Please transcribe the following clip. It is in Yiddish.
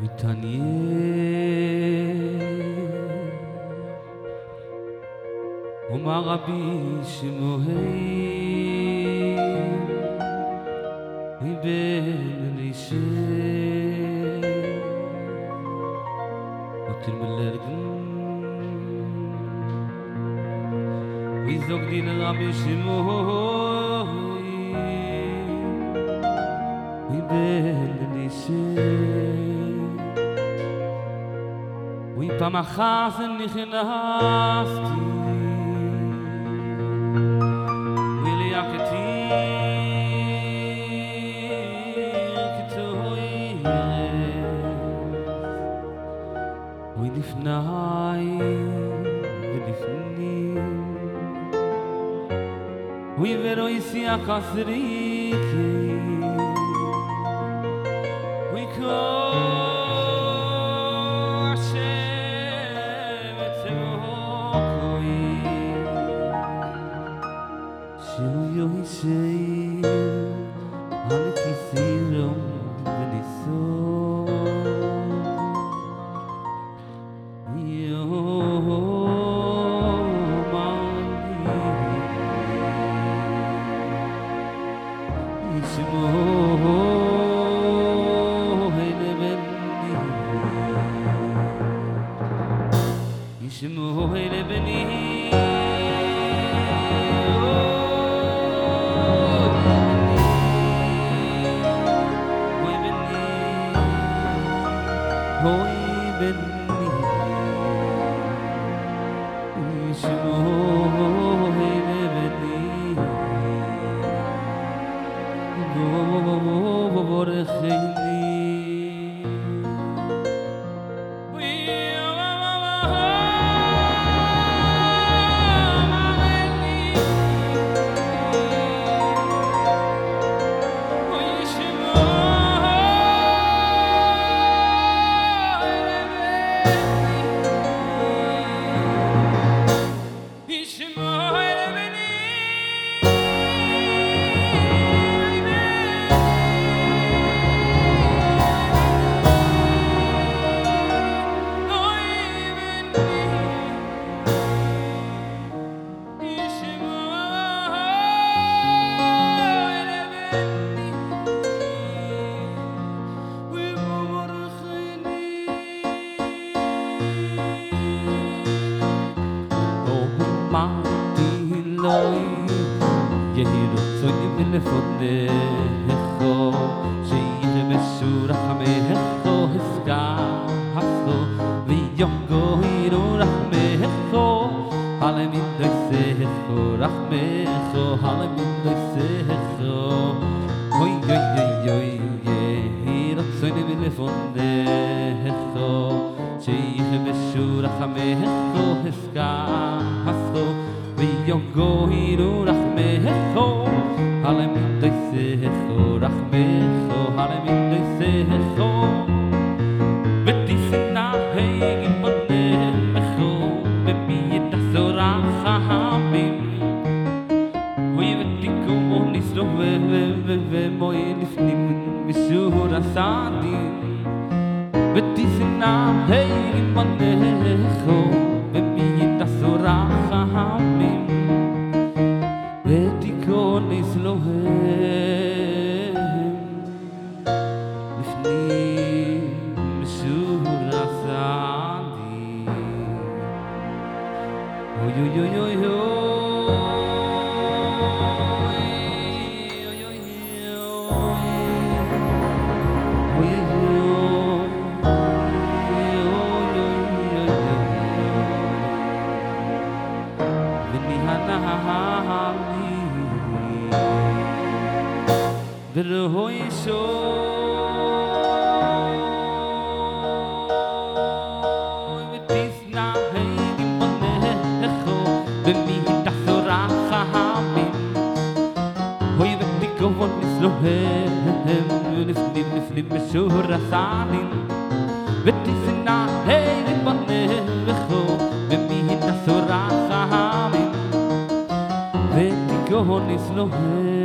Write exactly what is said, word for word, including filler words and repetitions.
מתעניין ומה רבי שמוהים מבן אלישע אותיר מלרגן ויזוג דין רבי שמוהים מבן אלישע פעם אחת נכנסתי וליהקתי כתוירס ולפני ולפנים ולא יסיח אסריקי וכל Sheil al kisirом veniso yo mani ishmo helebeni ishmo helebeni Hoy benni ishmo helebeni vorkhini יהירו צוינים ולפונךו שיהיה בשורה חמךו הסגחו ויונגו הירו רחמךו הלמין דויסךו רחמךו הלמין דויסךו אוי אוי אוי אוי יהירו צוינים ולפונךו שיהיה בשורה חמךו הסגחו ויונגו הירו רחמךו הלמין דויסךו רחמךו הלמין דויסךו ותשנא הגים בנמךו במיידסו רחמים אוי ותיקומו נסלו ומוי לפנים בשור הסעדים ותשנא הגים בנמךו במיידסו רחמים ותיקון נסלוהם לפנים בשור הסעדים אוי אוי אוי אוי ורוי שוי ותשנא הגים בנמךו במיידסו רחמים אוי ותיקון נסלוהם לפנים לפנים בשור הסעדים ותשנא הגים בנמךו במיידסו רחמים ותיקון נסלוהם